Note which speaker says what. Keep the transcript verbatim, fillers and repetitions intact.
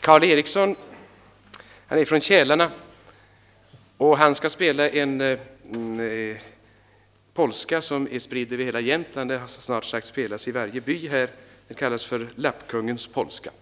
Speaker 1: Karl Eriksson, han är från Kälarna och han ska spela en eh, polska som är spridd över hela Jämtland. Det har snart sagt spelas i varje by här. Den kallas för Lappkungens polska.